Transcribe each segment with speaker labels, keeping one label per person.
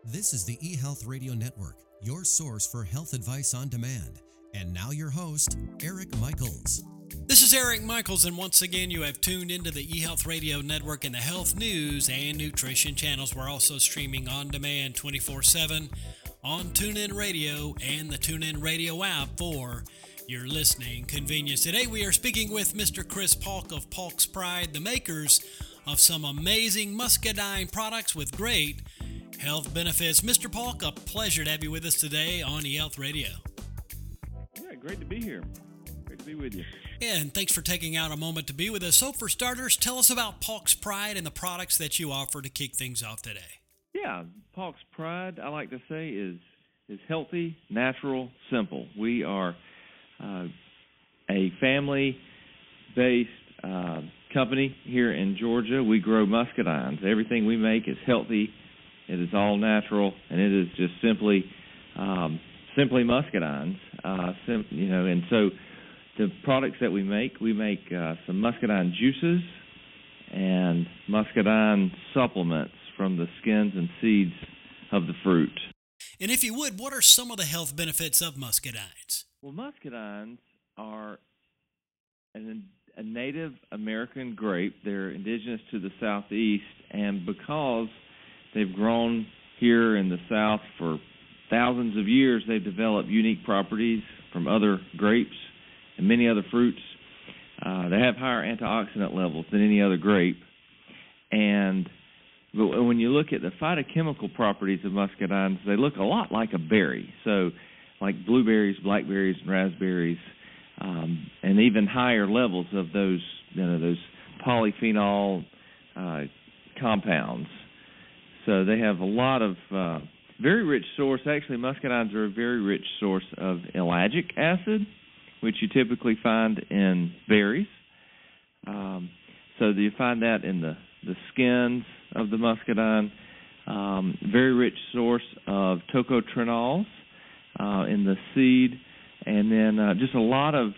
Speaker 1: This is the eHealth Radio Network, your source for health advice on demand. And now your host, Eric Michaels.
Speaker 2: This is Eric Michaels, and once again, you have tuned into the eHealth Radio Network and the health news and nutrition channels. We're also streaming on demand 24/7 on TuneIn Radio and the TuneIn Radio app for your listening convenience. Today, we are speaking with Mr. Chris Polk of Polk's Pride, the makers of some amazing muscadine products with great health benefits. Mr. Polk, a pleasure to have you with us today on eHealth Radio.
Speaker 3: Yeah, great to be here. Great to be with you.
Speaker 2: Yeah, and thanks for taking out a moment to be with us. So for starters, tell us about Polk's Pride and the products that you offer to kick things off today.
Speaker 3: Yeah, Polk's Pride, I like to say, is healthy, natural, simple. We are a family-based company here in Georgia. We grow muscadines. Everything we make is healthy. It is all natural, and it is just simply muscadines. And so the products that we make some muscadine juices and muscadine supplements from the skins and seeds of the fruit.
Speaker 2: And if you would, what are some of the health benefits of muscadines?
Speaker 3: Well, muscadines are a Native American grape. They're indigenous to the Southeast, and because they've grown here in the South for thousands of years, they've developed unique properties from other grapes and many other fruits. They have higher antioxidant levels than any other grape. But when you look at the phytochemical properties of muscadines, they look a lot like a berry. So like blueberries, blackberries, and raspberries, and even higher levels of those polyphenol compounds. So they have a lot of very rich source. Actually, muscadines are a very rich source of ellagic acid, which you typically find in berries. So you find that in the skins of the muscadine. Very rich source of tocotrienols in the seed, and then just a lot of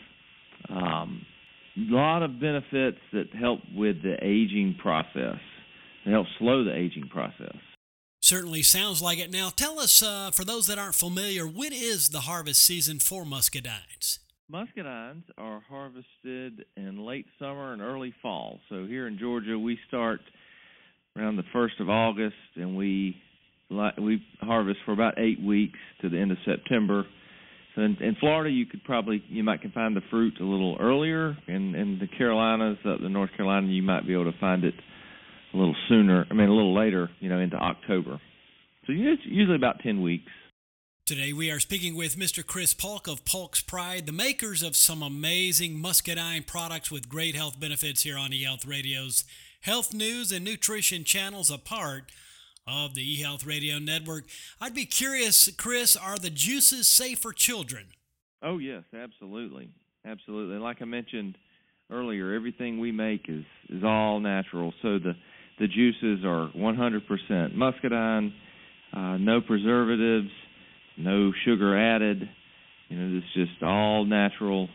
Speaker 3: benefits that help with the aging process. They help slow the aging process.
Speaker 2: Certainly sounds like it. Now, tell us, for those that aren't familiar, when is the harvest season for muscadines?
Speaker 3: Muscadines are harvested in late summer and early fall. So here in Georgia, we start around the 1st of August, and we harvest for about 8 weeks to the end of September. So in Florida, you might find the fruit a little earlier. In the Carolinas, up in North Carolina, you might be able to find it a little later, into October. So it's usually about 10 weeks.
Speaker 2: Today we are speaking with Mr. Chris Polk of Polk's Pride, the makers of some amazing muscadine products with great health benefits here on eHealth Radio's health news and nutrition channels, a part of the eHealth Radio Network. I'd be curious, Chris, are the juices safe for children?
Speaker 3: Oh, yes, absolutely. Absolutely. Like I mentioned earlier, everything we make is all natural. So the juices are 100% muscadine, no preservatives, no sugar added. It's just all natural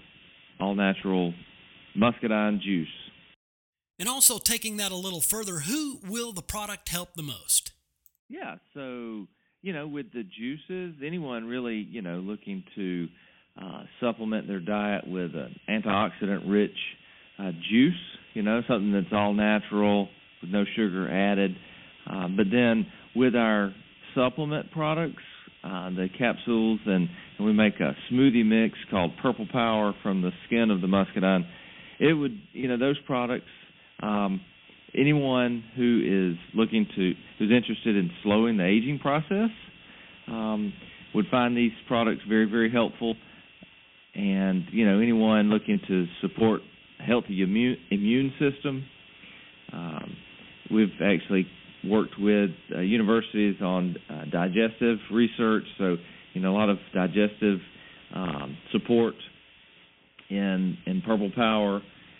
Speaker 3: muscadine juice.
Speaker 2: And also taking that a little further, who will the product help the most?
Speaker 3: Yeah, so, with the juices, anyone really, looking to supplement their diet with an antioxidant-rich juice, something that's all natural with no sugar added. But then with our supplement products, the capsules, and we make a smoothie mix called Purple Power from the skin of the muscadine. It would, those products, anyone who's interested in slowing the aging process would find these products very, very helpful. And, anyone looking to support a healthy immune system, we've actually worked with universities on digestive research, so a lot of digestive support in Purple Power,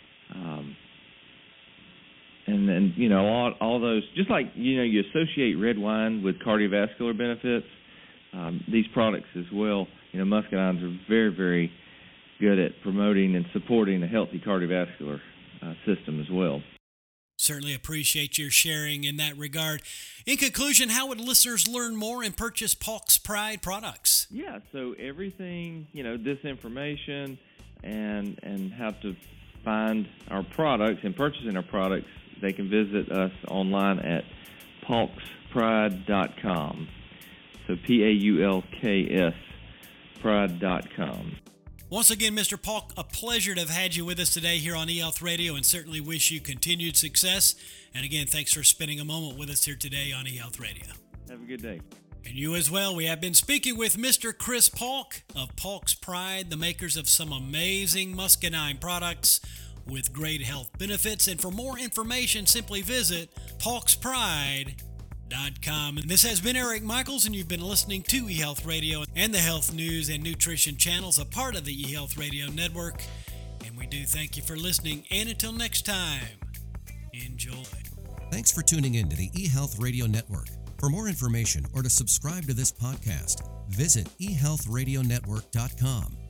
Speaker 3: and then all those, just like you associate red wine with cardiovascular benefits, these products as well. Muscadines are very, very good at promoting and supporting a healthy cardiovascular system as well.
Speaker 2: Certainly appreciate your sharing in that regard. In conclusion, how would listeners learn more and purchase Paulk's Pride products?
Speaker 3: Yeah, so everything, this information and how to find our products and purchasing our products, they can visit us online at paulkspride.com. So Paulks pride.com.
Speaker 2: Once again, Mr. Paulk, a pleasure to have had you with us today here on eHealth Radio, and certainly wish you continued success. And again, thanks for spending a moment with us here today on eHealth Radio.
Speaker 3: Have a good day.
Speaker 2: And you as well. We have been speaking with Mr. Chris Paulk of Paulk's Pride, the makers of some amazing muscadine products with great health benefits. And for more information, simply visit paulkspride.com. And this has been Eric Michaels, and you've been listening to eHealth Radio and the Health News and Nutrition channels, a part of the eHealth Radio Network. And we do thank you for listening. And until next time, enjoy.
Speaker 1: Thanks for tuning in to the eHealth Radio Network. For more information or to subscribe to this podcast, visit eHealthRadioNetwork.com.